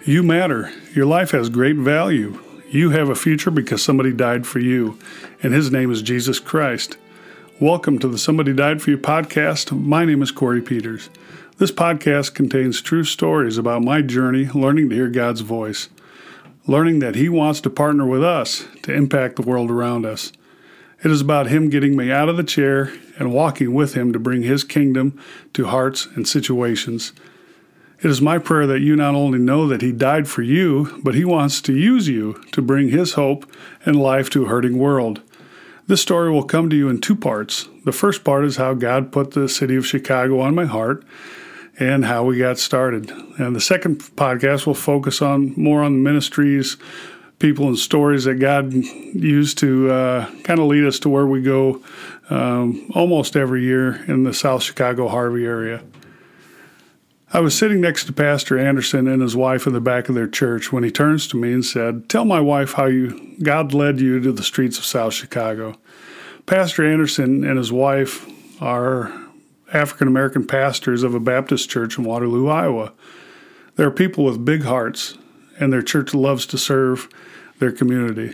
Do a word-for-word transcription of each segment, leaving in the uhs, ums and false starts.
You matter. Your life has great value. You have a future because somebody died for you, and his name is Jesus Christ. Welcome to the Somebody Died For You podcast. My name is Corey Peters. This podcast contains true stories about my journey learning to hear God's voice, learning that he wants to partner with us to impact the world around us. It is about him getting me out of the chair and walking with him to bring his kingdom to hearts and situations. It is my prayer that you not only know that he died for you, but he wants to use you to bring his hope and life to a hurting world. This story will come to you in two parts. The first part is how God put the city of Chicago on my heart and how we got started. And the second podcast will focus on more on the ministries, people, and stories that God used to uh, kind of lead us to where we go um, almost every year in the South Chicago, Harvey area. I was sitting next to Pastor Anderson and his wife in the back of their church when he turns to me and said, "Tell my wife how you God led you to the streets of South Chicago." Pastor Anderson and his wife are African-American pastors of a Baptist church in Waterloo, Iowa. They're people with big hearts, and their church loves to serve their community.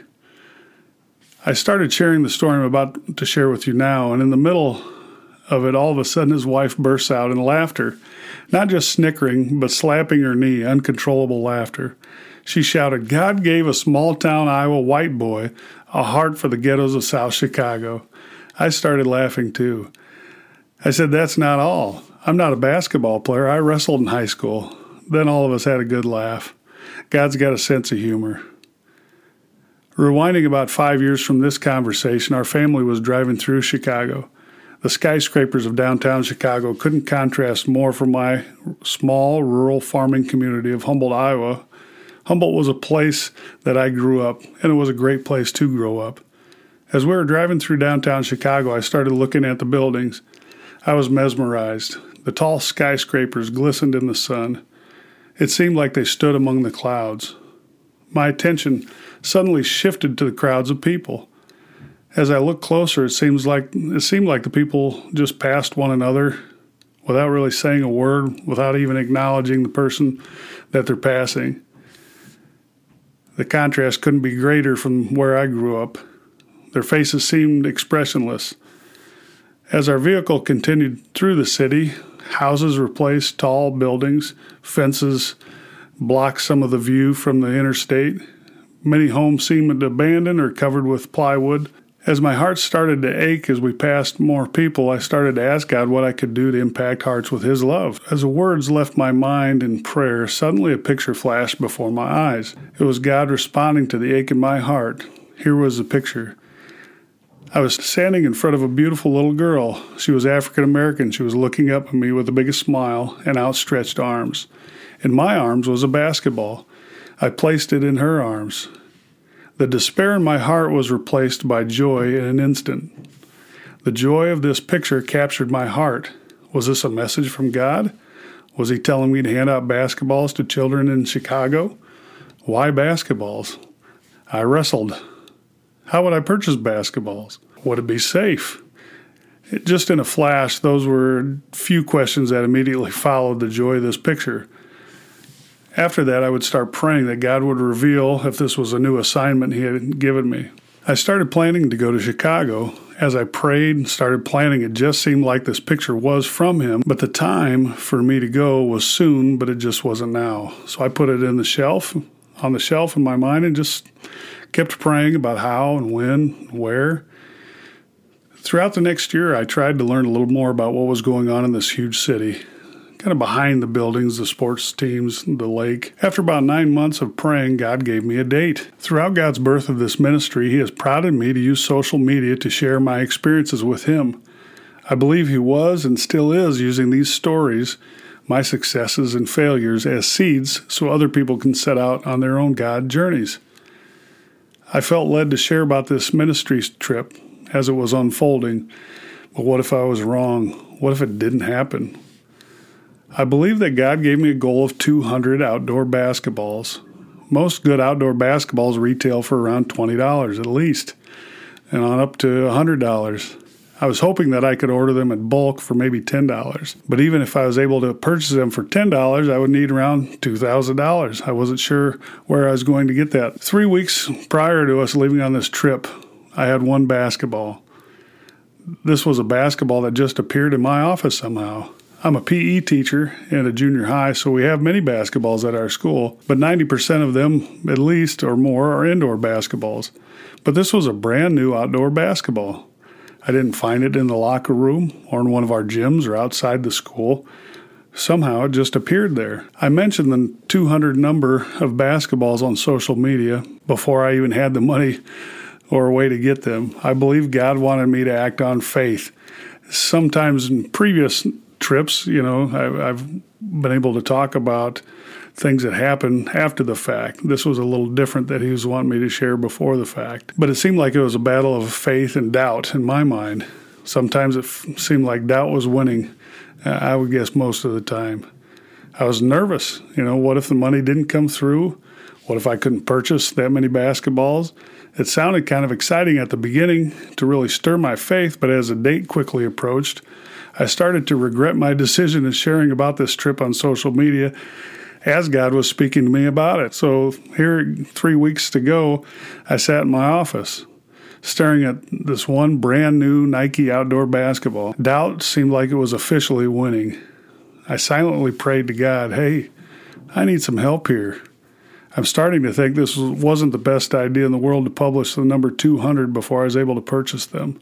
I started sharing the story I'm about to share with you now, and in the middle of it, all of a sudden his wife bursts out in laughter. Not just snickering, but slapping her knee, uncontrollable laughter. She shouted, "God gave a small-town Iowa white boy a heart for the ghettos of South Chicago." I started laughing too. I said, "That's not all. I'm not a basketball player. I wrestled in high school." Then all of us had a good laugh. God's got a sense of humor. Rewinding about five years from this conversation, our family was driving through Chicago. The skyscrapers of downtown Chicago couldn't contrast more from my small, rural farming community of Humboldt, Iowa. Humboldt was a place that I grew up, and it was a great place to grow up. As we were driving through downtown Chicago, I started looking at the buildings. I was mesmerized. The tall skyscrapers glistened in the sun. It seemed like they stood among the clouds. My attention suddenly shifted to the crowds of people. As I looked closer, it seems like it seemed like the people just passed one another without really saying a word, without even acknowledging the person that they're passing. The contrast couldn't be greater from where I grew up. Their faces seemed expressionless. As our vehicle continued through the city, houses replaced tall buildings, fences blocked some of the view from the interstate. Many homes seemed abandoned or covered with plywood. As my heart started to ache as we passed more people, I started to ask God what I could do to impact hearts with his love. As the words left my mind in prayer, suddenly a picture flashed before my eyes. It was God responding to the ache in my heart. Here was the picture. I was standing in front of a beautiful little girl. She was African American. She was looking up at me with the biggest smile and outstretched arms. In my arms was a basketball. I placed it in her arms. The despair in my heart was replaced by joy in an instant. The joy of this picture captured my heart. Was this a message from God? Was he telling me to hand out basketballs to children in Chicago? Why basketballs? I wrestled. How would I purchase basketballs? Would it be safe? It, just in a flash, those were few questions that immediately followed the joy of this picture. After that, I would start praying that God would reveal if this was a new assignment he had given me. I started planning to go to Chicago. As I prayed and started planning, it just seemed like this picture was from him, but the time for me to go was soon, but it just wasn't now. So I put it in the shelf, on the shelf in my mind, and just kept praying about how and when, where. Throughout the next year, I tried to learn a little more about what was going on in this huge city. Kind of behind the buildings, the sports teams, the lake. After about nine months of praying, God gave me a date. Throughout God's birth of this ministry, he has prodded me to use social media to share my experiences with him. I believe he was and still is using these stories, my successes and failures, as seeds so other people can set out on their own God journeys. I felt led to share about this ministry trip as it was unfolding. But what if I was wrong? What if it didn't happen? I believe that God gave me a goal of two hundred outdoor basketballs. Most good outdoor basketballs retail for around twenty dollars at least, and on up to one hundred dollars. I I was hoping that I could order them in bulk for maybe ten dollars. But even if I was able to purchase them for ten dollars, I would need around two thousand dollars. I wasn't sure where I was going to get that. Three weeks prior to us leaving on this trip, I had one basketball. This was a basketball that just appeared in my office somehow. I'm a P E teacher in a junior high, so we have many basketballs at our school, but ninety percent of them, at least or more, are indoor basketballs. But this was a brand new outdoor basketball. I didn't find it in the locker room or in one of our gyms or outside the school. Somehow it just appeared there. I mentioned the two hundred number of basketballs on social media before I even had the money or a way to get them. I believe God wanted me to act on faith. Sometimes in previous trips, you know, I, I've been able to talk about things that happened after the fact. This was a little different that he was wanting me to share before the fact. But it seemed like it was a battle of faith and doubt in my mind. Sometimes it f- seemed like doubt was winning, uh, I would guess most of the time. I was nervous. You know, what if the money didn't come through? What if I couldn't purchase that many basketballs? It sounded kind of exciting at the beginning to really stir my faith, but as the date quickly approached, I started to regret my decision in sharing about this trip on social media as God was speaking to me about it. So here, three weeks to go, I sat in my office staring at this one brand new Nike outdoor basketball. Doubt seemed like it was officially winning. I silently prayed to God, hey, I need some help here. I'm starting to think this wasn't the best idea in the world to publish the number two hundred before I was able to purchase them.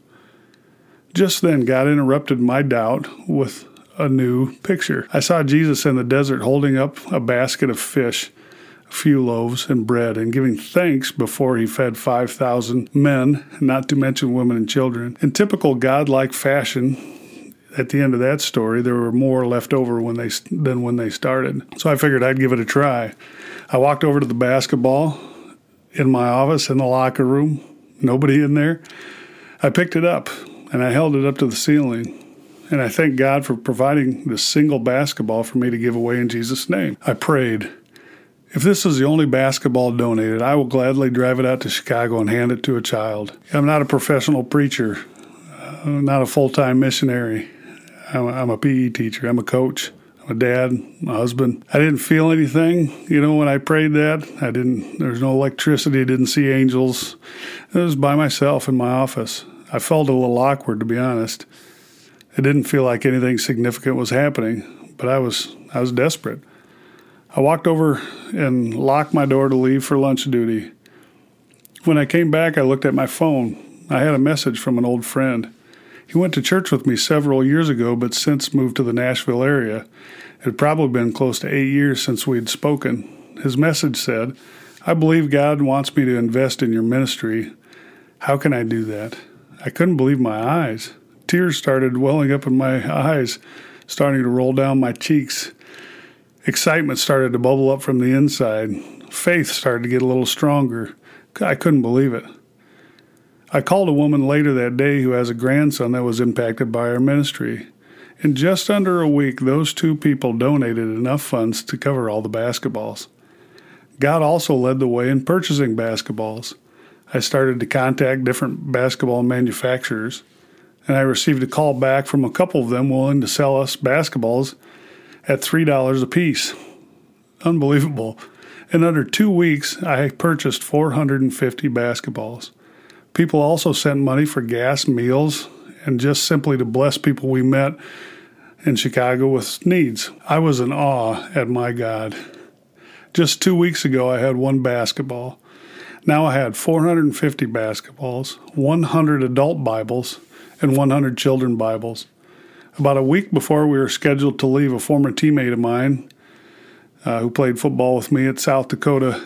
Just then, God interrupted my doubt with a new picture. I saw Jesus in the desert holding up a basket of fish, a few loaves, and bread, and giving thanks before he fed five thousand men, not to mention women and children. In typical God-like fashion, at the end of that story, there were more left over when they than when they started. So I figured I'd give it a try. I walked over to the basketball in my office in the locker room. Nobody in there. I picked it up, and I held it up to the ceiling. And I thank God for providing this single basketball for me to give away in Jesus' name. I prayed, if this is the only basketball donated, I will gladly drive it out to Chicago and hand it to a child. I'm not a professional preacher. I'm not a full-time missionary. I'm a, I'm a P E teacher. I'm a coach. I'm a dad, a husband. I didn't feel anything, you know, when I prayed that. I didn't, there was no electricity. I didn't see angels. It was by myself in my office. I felt a little awkward, to be honest. It didn't feel like anything significant was happening, but I was I was desperate. I walked over and locked my door to leave for lunch duty. When I came back, I looked at my phone. I had a message from an old friend. He went to church with me several years ago, but since moved to the Nashville area. It had probably been close to eight years since we'd spoken. His message said, I believe God wants me to invest in your ministry. How can I do that? I couldn't believe my eyes. Tears started welling up in my eyes, starting to roll down my cheeks. Excitement started to bubble up from the inside. Faith started to get a little stronger. I couldn't believe it. I called a woman later that day who has a grandson that was impacted by our ministry. In just under a week, those two people donated enough funds to cover all the basketballs. God also led the way in purchasing basketballs. I started to contact different basketball manufacturers, and I received a call back from a couple of them willing to sell us basketballs at three dollars a piece. Unbelievable. In under two weeks, I purchased four hundred fifty basketballs. People also sent money for gas, meals, and just simply to bless people we met in Chicago with needs. I was in awe at my God. Just two weeks ago, I had one basketball. Now I had four hundred fifty basketballs, one hundred adult Bibles, and one hundred children Bibles. About a week before we were scheduled to leave, a former teammate of mine uh, who played football with me at South Dakota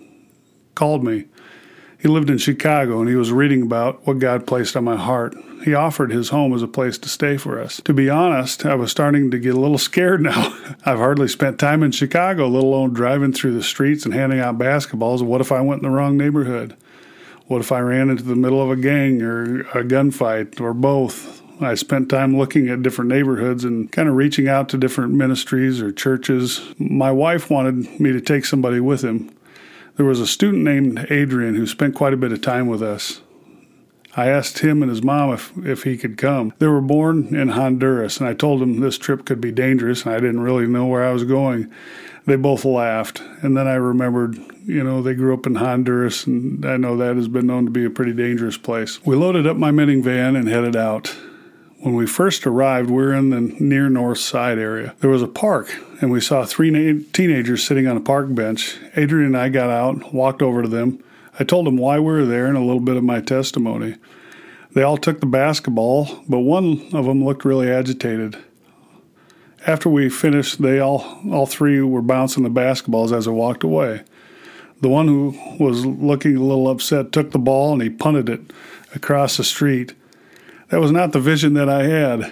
called me. He lived in Chicago, and he was reading about what God placed on my heart. He offered his home as a place to stay for us. To be honest, I was starting to get a little scared now. I've hardly spent time in Chicago, let alone driving through the streets and handing out basketballs. What if I went in the wrong neighborhood? What if I ran into the middle of a gang or a gunfight or both? I spent time looking at different neighborhoods and kind of reaching out to different ministries or churches. My wife wanted me to take somebody with him. There was a student named Adrian who spent quite a bit of time with us. I asked him and his mom if, if he could come. They were born in Honduras, and I told them this trip could be dangerous, and I didn't really know where I was going. They both laughed, and then I remembered, you know, they grew up in Honduras, and I know that has been known to be a pretty dangerous place. We loaded up my minivan and headed out. When we first arrived, we were in the near north side area. There was a park, and we saw three na- teenagers sitting on a park bench. Adrian and I got out, walked over to them. I told them why we were there and a little bit of my testimony. They all took the basketball, but one of them looked really agitated. After we finished, they all, all three were bouncing the basketballs as I walked away. The one who was looking a little upset took the ball and he punted it across the street. That was not the vision that I had.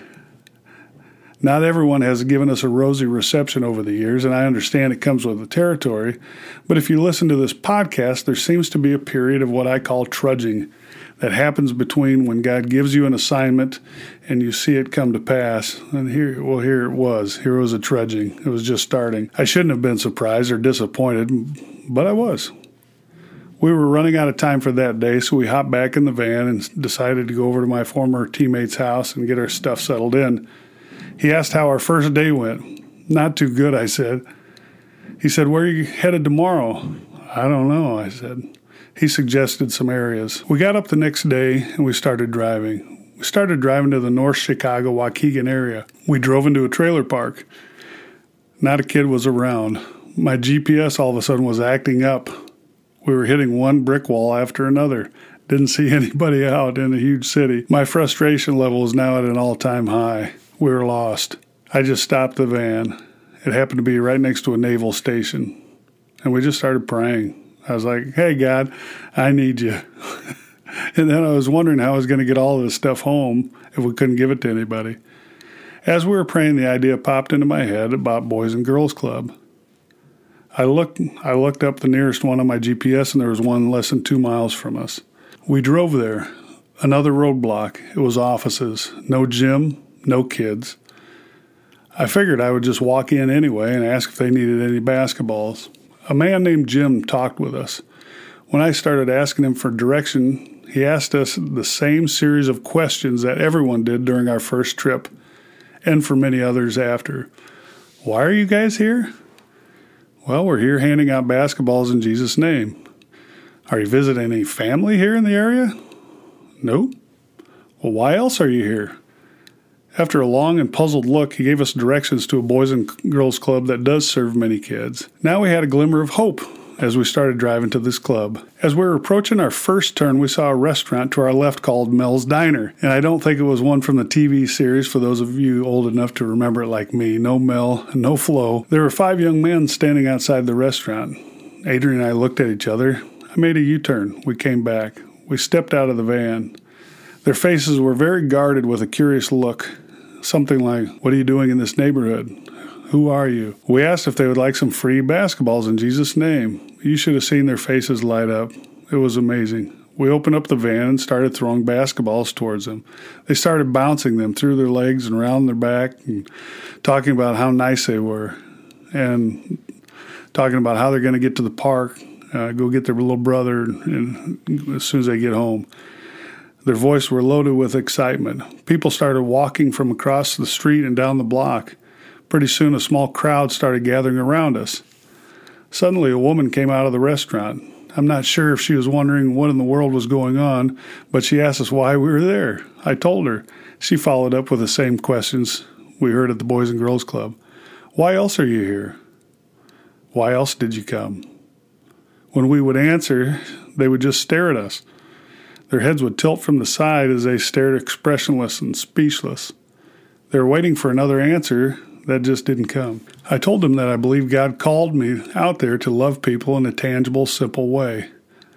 Not everyone has given us a rosy reception over the years, and I understand it comes with the territory. But if you listen to this podcast, there seems to be a period of what I call trudging that happens between when God gives you an assignment and you see it come to pass. And here, well, here it was. Here was a trudging. It was just starting. I shouldn't have been surprised or disappointed, but I was. We were running out of time for that day, so we hopped back in the van and decided to go over to my former teammate's house and get our stuff settled in. He asked how our first day went. Not too good, I said. He said, where are you headed tomorrow? I don't know, I said. He suggested some areas. We got up the next day and we started driving. We started driving to the North Chicago, Waukegan area. We drove into a trailer park. Not a kid was around. My G P S all of a sudden was acting up. We were hitting one brick wall after another. Didn't see anybody out in a huge city. My frustration level is now at an all-time high. We were lost. I just stopped the van. It happened to be right next to a naval station. And we just started praying. I was like, hey, God, I need you. And then I was wondering how I was going to get all of this stuff home if we couldn't give it to anybody. As we were praying, the idea popped into my head about Boys and Girls Club. I looked, I looked up the nearest one on my G P S, and there was one less than two miles from us. We drove there. Another roadblock. It was offices. No gym. No kids. I figured I would just walk in anyway and ask if they needed any basketballs. A man named Jim talked with us. When I started asking him for direction, he asked us the same series of questions that everyone did during our first trip, and for many others after. Why are you guys here? Well, we're here handing out basketballs in Jesus' name. Are you visiting any family here in the area? Nope. Well, why else are you here? After a long and puzzled look, he gave us directions to a Boys and Girls Club that does serve many kids. Now we had a glimmer of hope as we started driving to this club. As we were approaching our first turn, we saw a restaurant to our left called Mel's Diner. And I don't think it was one from the T V series, for those of you old enough to remember it like me. No Mel, no Flo. There were five young men standing outside the restaurant. Adrian and I looked at each other. I made a U-turn. We came back. We stepped out of the van. Their faces were very guarded with a curious look. Something like, what are you doing in this neighborhood? Who are you? We asked if they would like some free basketballs in Jesus' name. You should have seen their faces light up. It was amazing. We opened up the van and started throwing basketballs towards them. They started bouncing them through their legs and around their back and talking about how nice they were and talking about how they're going to get to the park, uh, go get their little brother and, and as soon as they get home. Their voices were loaded with excitement. People started walking from across the street and down the block. Pretty soon, a small crowd started gathering around us. Suddenly, a woman came out of the restaurant. I'm not sure if she was wondering what in the world was going on, but she asked us why we were there. I told her. She followed up with the same questions we heard at the Boys and Girls Club. Why else are you here? Why else did you come? When we would answer, they would just stare at us. Their heads would tilt from the side as they stared expressionless and speechless. They were waiting for another answer that just didn't come. I told them that I believe God called me out there to love people in a tangible, simple way.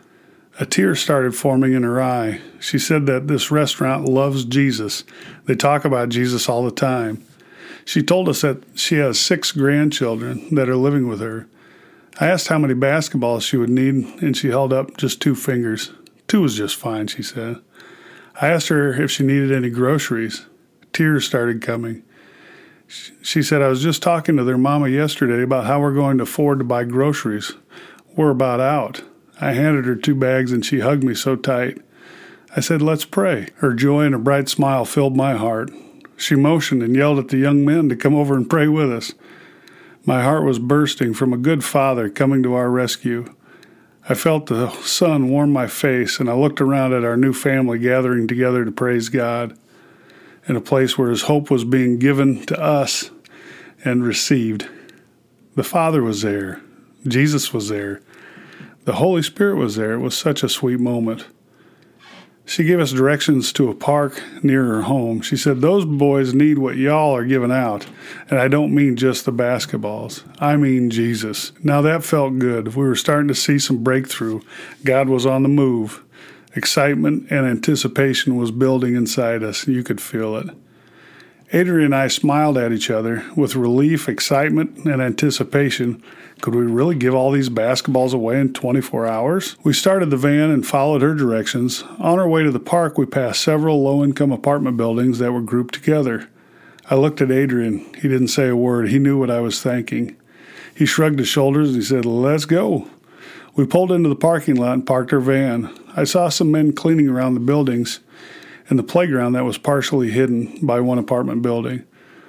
A tear started forming in her eye. She said that this restaurant loves Jesus. They talk about Jesus all the time. She told us that she has six grandchildren that are living with her. I asked how many basketballs she would need, and she held up just two fingers. Two was just fine, she said. I asked her if she needed any groceries. Tears started coming. She said, I was just talking to their mama yesterday about how we're going to afford to buy groceries. We're about out. I handed her two bags and she hugged me so tight. I said, "Let's pray." Her joy and a bright smile filled my heart. She motioned and yelled at the young men to come over and pray with us. My heart was bursting from a good Father coming to our rescue. I felt the sun warm my face, and I looked around at our new family gathering together to praise God in a place where His hope was being given to us and received. The Father was there. Jesus was there. The Holy Spirit was there. It was such a sweet moment. She gave us directions to a park near her home. She said, "Those boys need what y'all are giving out. And I don't mean just the basketballs. I mean Jesus." Now that felt good. We were starting to see some breakthrough. God was on the move. Excitement and anticipation was building inside us. You could feel it. Adrian and I smiled at each other with relief, excitement, and anticipation. Could we really give all these basketballs away in twenty-four hours? We started the van and followed her directions. On our way to the park, we passed several low-income apartment buildings that were grouped together. I looked at Adrian. He didn't say a word. He knew what I was thinking. He shrugged his shoulders and he said, "Let's go." We pulled into the parking lot and parked our van. I saw some men cleaning around the buildings and the playground that was partially hidden by one apartment building.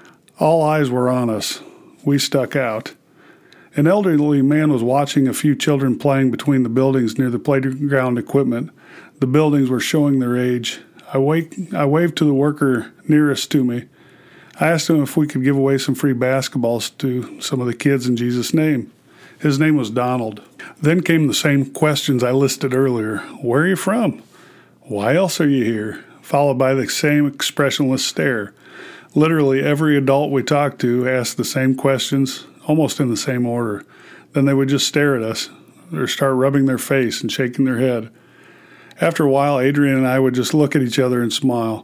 All eyes were on us. We stuck out. An elderly man was watching a few children playing between the buildings near the playground equipment. The buildings were showing their age. I, wake, I waved to the worker nearest to me. I asked him if we could give away some free basketballs to some of the kids in Jesus' name. His name was Donald. Then came the same questions I listed earlier. Where are you from? Why else are you here? Followed by the same expressionless stare. Literally every adult we talked to asked the same questions, almost in the same order. Then they would just stare at us or start rubbing their face and shaking their head. After a while, Adrian and I would just look at each other and smile.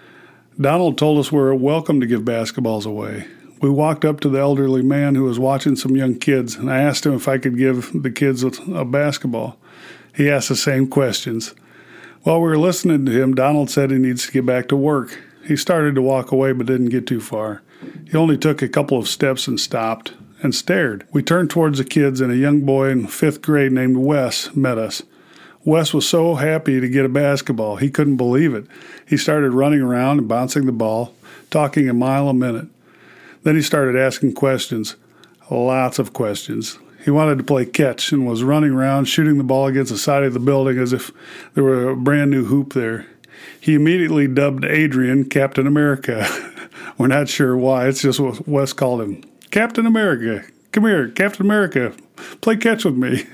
Donald told us we were welcome to give basketballs away. We walked up to the elderly man who was watching some young kids, and I asked him if I could give the kids a, a basketball. He asked the same questions. While we were listening to him, Donald said he needs to get back to work. He started to walk away but didn't get too far. He only took a couple of steps and stopped and stared. We turned towards the kids, and a young boy in fifth grade named Wes met us. Wes was so happy to get a basketball. He couldn't believe it. He started running around and bouncing the ball, talking a mile a minute. Then he started asking questions, lots of questions. He wanted to play catch and was running around, shooting the ball against the side of the building as if there were a brand new hoop there. He immediately dubbed Adrian Captain America. We're not sure why. It's just what Wes called him. Captain America. Come here, Captain America. Play catch with me.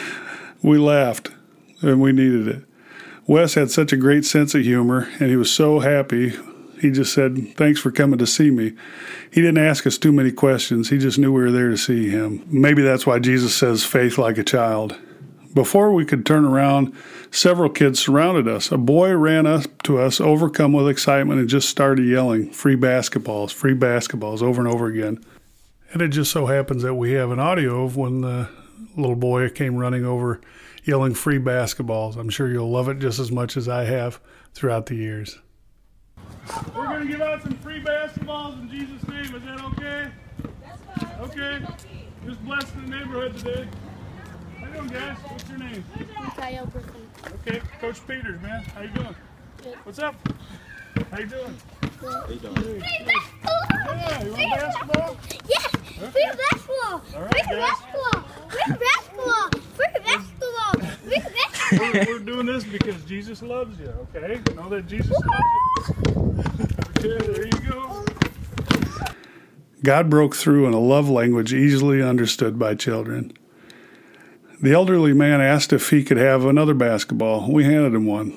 We laughed, and we needed it. Wes had such a great sense of humor, and he was so happy. He just said, "Thanks for coming to see me." He didn't ask us too many questions. He just knew we were there to see him. Maybe that's why Jesus says faith like a child. Before we could turn around, several kids surrounded us. A boy ran up to us, overcome with excitement, and just started yelling, "Free basketballs, free basketballs," over and over again. And it just so happens that we have an audio of when the little boy came running over yelling free basketballs. I'm sure you'll love it just as much as I have throughout the years. We're going to give out some free basketballs in Jesus' name. Is that okay? That's fine. Okay. Just blessing the neighborhood today. How you doing, guys? What's your name? Kyle Brooklyn. Okay. Coach Peters, man. How you doing? Good. What's up? How you doing? Good. How you doing? Free basketball! Yeah, you want basketball? Yeah! Okay. Free basketball! All right, Free guys. basketball! Free basketball! Free basketball! Free basketball! We're, we're doing this because Jesus loves you, okay? Know that Jesus loves you. Okay, there you go. God broke through in a love language easily understood by children. The elderly man asked if he could have another basketball. We handed him one.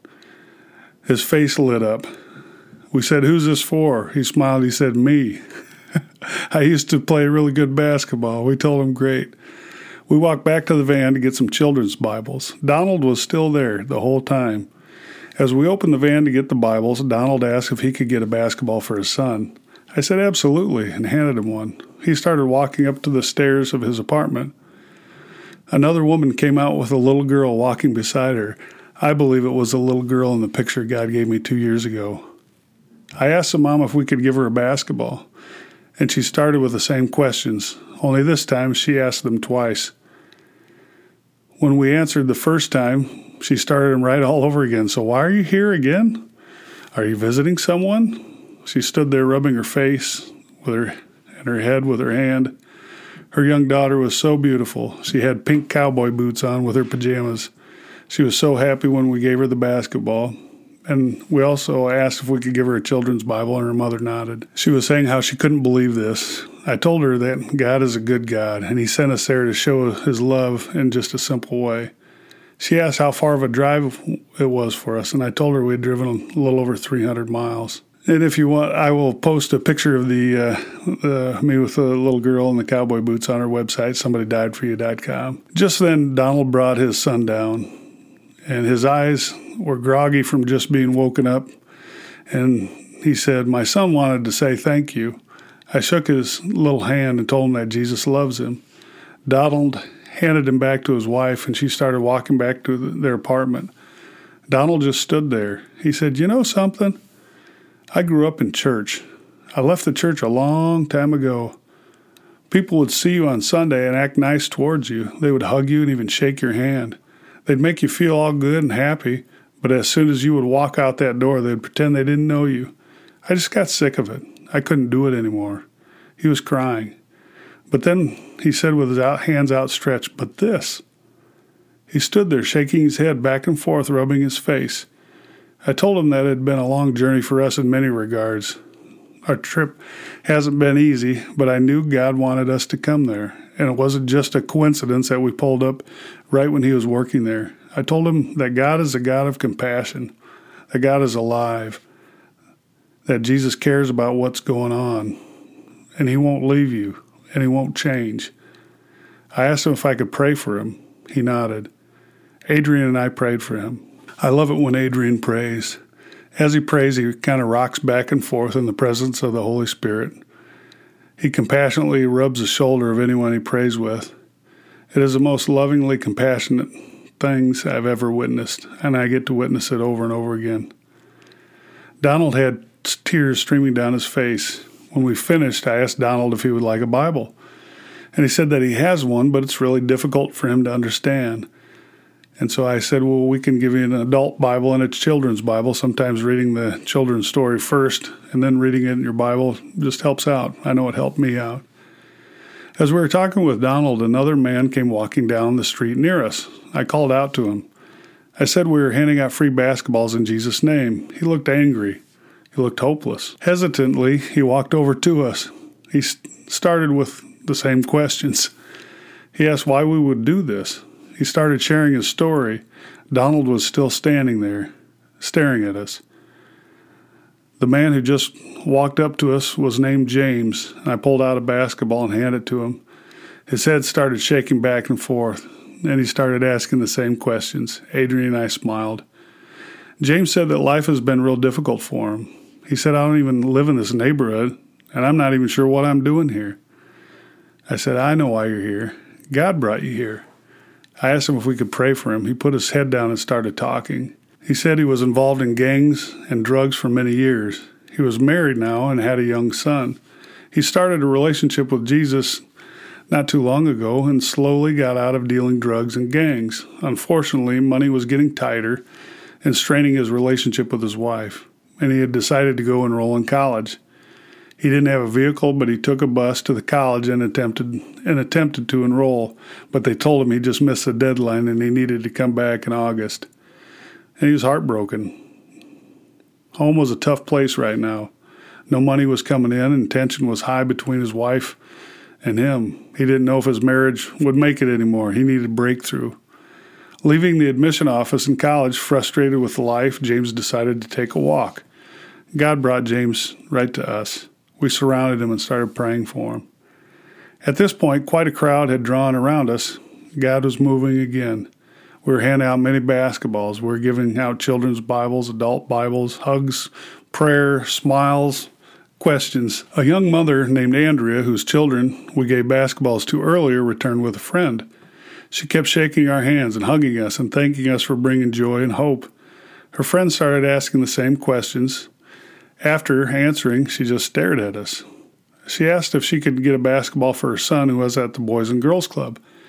His face lit up. We said, "Who's this for?" He smiled. He said, "Me." I used to play really good basketball. We told him, "Great." We walked back to the van to get some children's Bibles. Donald was still there the whole time. As we opened the van to get the Bibles, Donald asked if he could get a basketball for his son. I said, "Absolutely," and handed him one. He started walking up to the stairs of his apartment. Another woman came out with a little girl walking beside her. I believe it was the little girl in the picture God gave me two years ago. I asked the mom if we could give her a basketball, and she started with the same questions, only this time she asked them twice. When we answered the first time, She started him right all over again. So why are you here again? Are you visiting someone? She stood there rubbing her face with her and her head with her hand. Her young daughter was so beautiful. She had pink cowboy boots on with her pajamas. She was so happy when we gave her the basketball. And we also asked if we could give her a children's Bible, and her mother nodded. She was saying how she couldn't believe this. I told her that God is a good God, and he sent us there to show his love in just a simple way. She asked how far of a drive it was for us, and I told her we had driven a little over three hundred miles. And if you want, I will post a picture of the uh, uh, me with a little girl in the cowboy boots on our website, somebody died for you dot com. Just then, Donald brought his son down, and his eyes were groggy from just being woken up. And he said, "My son wanted to say thank you." I shook his little hand and told him that Jesus loves him. Donald handed him back to his wife, and she started walking back to the, their apartment. Donald just stood there. He said, "You know something? I grew up in church. I left the church a long time ago. People would see you on Sunday and act nice towards you. They would hug you and even shake your hand. They'd make you feel all good and happy, but as soon as you would walk out that door, they'd pretend they didn't know you. I just got sick of it. I couldn't do it anymore." He was crying. But then he said with his out, hands outstretched, "But this." He stood there shaking his head back and forth, rubbing his face. I told him that it had been a long journey for us in many regards. Our trip hasn't been easy, but I knew God wanted us to come there, and it wasn't just a coincidence that we pulled up right when he was working there. I told him that God is a God of compassion, that God is alive, that Jesus cares about what's going on, and he won't leave you, and he won't change. I asked him if I could pray for him. He nodded. Adrian and I prayed for him. I love it when Adrian prays. As he prays, he kind of rocks back and forth in the presence of the Holy Spirit. He compassionately rubs the shoulder of anyone he prays with. It is the most lovingly compassionate things I've ever witnessed, and I get to witness it over and over again. Donald had tears streaming down his face. When we finished, I asked Donald if he would like a Bible, and he said that he has one, but it's really difficult for him to understand. And so I said, well, we can give you an adult Bible and a children's Bible. Sometimes reading the children's story first and then reading it in your Bible just helps out. I know it helped me out. As we were talking with Donald, another man came walking down the street near us. I called out to him. I said we were handing out free basketballs in Jesus' name. He looked angry. He looked hopeless. Hesitantly, he walked over to us. He started with the same questions. He asked why we would do this. He started sharing his story. Donald was still standing there, staring at us. The man who just walked up to us was named James, and I pulled out a basketball and handed it to him. His head started shaking back and forth, and he started asking the same questions. Adrian and I smiled. James said that life has been real difficult for him. He said, "I don't even live in this neighborhood, and I'm not even sure what I'm doing here." I said, "I know why you're here. God brought you here." I asked him if we could pray for him. He put his head down and started talking. He said he was involved in gangs and drugs for many years. He was married now and had a young son. He started a relationship with Jesus not too long ago and slowly got out of dealing drugs and gangs. Unfortunately, money was getting tighter and straining his relationship with his wife, and he had decided to go enroll in college. He didn't have a vehicle, but he took a bus to the college and attempted and attempted to enroll, but they told him he just missed the deadline and he needed to come back in August. And he was heartbroken. Home was a tough place right now. No money was coming in, and tension was high between his wife and him. He didn't know if his marriage would make it anymore. He needed a breakthrough. Leaving the admission office in college, frustrated with life, James decided to take a walk. God brought James right to us. We surrounded him and started praying for him. At this point, quite a crowd had drawn around us. God was moving again. We were handing out many basketballs. We were giving out children's Bibles, adult Bibles, hugs, prayer, smiles, questions. A young mother named Andrea, whose children we gave basketballs to earlier, returned with a friend. She kept shaking our hands and hugging us and thanking us for bringing joy and hope. Her friend started asking the same questions. After answering, she just stared at us. She asked if she could get a basketball for her son who was at the Boys and Girls Club.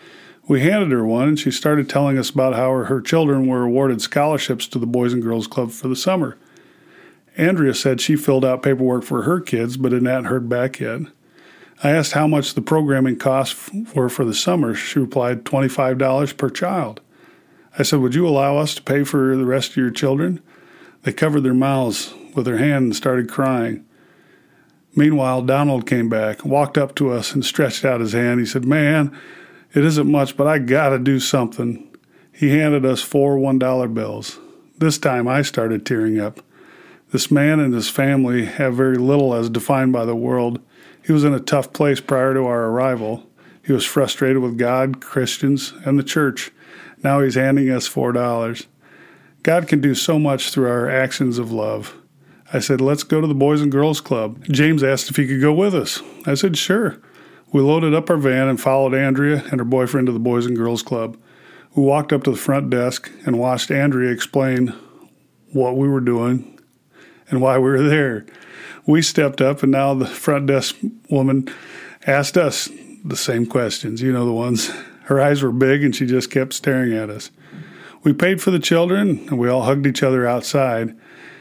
We handed her one, and she started telling us about how her, her children were awarded scholarships to the Boys and Girls Club for the summer. Andrea said she filled out paperwork for her kids, but had not heard back yet. I asked how much the programming costs were for the summer. She replied, twenty-five dollars per child. I said, would you allow us to pay for the rest of your children? They covered their mouths with their hand and started crying. Meanwhile, Donald came back, walked up to us, and stretched out his hand. He said, man, it isn't much, but I got to do something. He handed us four one-dollar bills. This time I started tearing up. This man and his family have very little as defined by the world. He was in a tough place prior to our arrival. He was frustrated with God, Christians, and the church. Now he's handing us four dollars. God can do so much through our actions of love. I said, let's go to the Boys and Girls Club. James asked if he could go with us. I said, sure. We loaded up our van and followed Andrea and her boyfriend to the Boys and Girls Club. We walked up to the front desk and watched Andrea explain what we were doing and why we were there. We stepped up, and now the front desk woman asked us the same questions. You know the ones. Her eyes were big, and she just kept staring at us. We paid for the children, and we all hugged each other outside,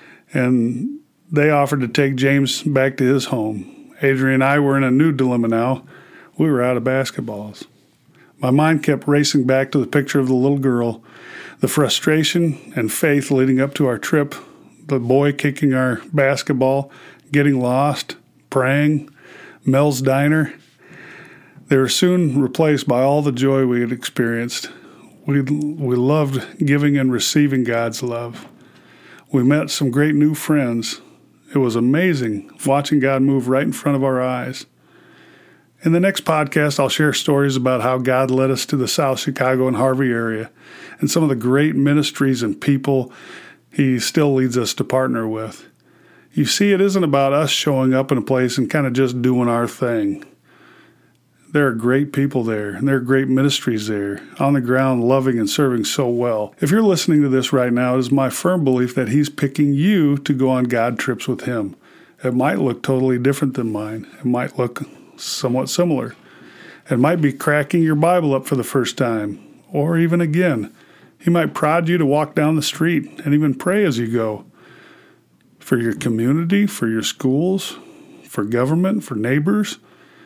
and they offered to take James back to his home. Adrian and I were in a new dilemma now. We were out of basketballs. My mind kept racing back to the picture of the little girl, the frustration and faith leading up to our trip, the boy kicking our basketball, getting lost, praying, Mel's Diner. They were soon replaced by all the joy we had experienced. We, we loved giving and receiving God's love. We met some great new friends. It was amazing watching God move right in front of our eyes. In the next podcast, I'll share stories about how God led us to the South Chicago and Harvey area and some of the great ministries and people He still leads us to partner with. You see, it isn't about us showing up in a place and kind of just doing our thing. There are great people there, and there are great ministries there, on the ground loving and serving so well. If you're listening to this right now, it is my firm belief that He's picking you to go on God trips with Him. It might look totally different than mine. It might look somewhat similar. It might be cracking your Bible up for the first time, or even again. He might prod you to walk down the street and even pray as you go. For your community, for your schools, for government, for neighbors.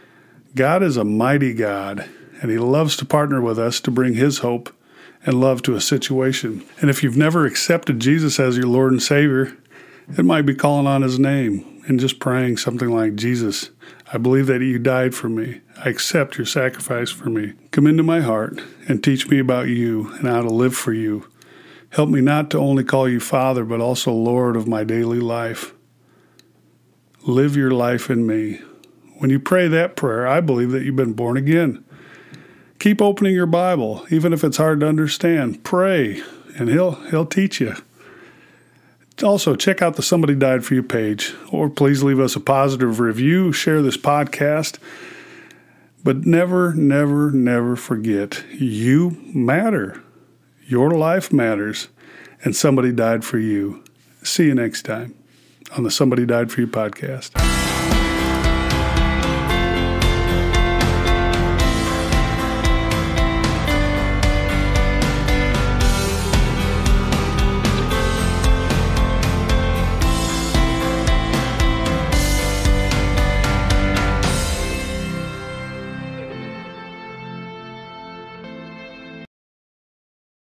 God is a mighty God, and He loves to partner with us to bring His hope and love to a situation. And if you've never accepted Jesus as your Lord and Savior, it might be calling on His name and just praying something like, Jesus, I believe that You died for me. I accept Your sacrifice for me. Come into my heart and teach me about You and how to live for You. Help me not to only call You Father, but also Lord of my daily life. Live Your life in me. When you pray that prayer, I believe that you've been born again. Keep opening your Bible, even if it's hard to understand. Pray, and He'll He'll teach you. Also, check out the Somebody Died For You page, or please leave us a positive review, share this podcast. But never, never, never forget, you matter. Your life matters, and somebody died for you. See you next time on the Somebody Died For You podcast.